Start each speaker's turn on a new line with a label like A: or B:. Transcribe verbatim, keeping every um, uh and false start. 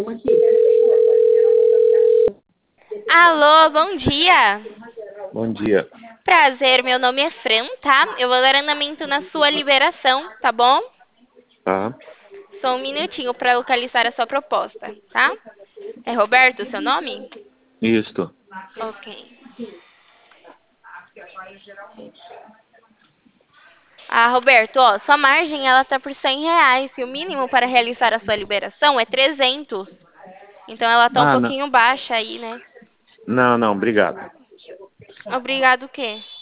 A: Alô, bom dia.
B: Bom dia.
A: Prazer, meu nome é Fran, tá? Eu vou dar andamento na sua liberação, tá bom?
B: Tá?
A: Só um minutinho para localizar a sua proposta, tá? É Roberto o seu nome?
B: Isto.
A: Ok. Ah, Roberto, ó, sua margem ela tá por cem reais e o mínimo para realizar a sua liberação é trezentos. Então ela tá um
B: Ah, não.
A: pouquinho baixa aí, né?
B: Não, não, obrigado.
A: Obrigado o quê?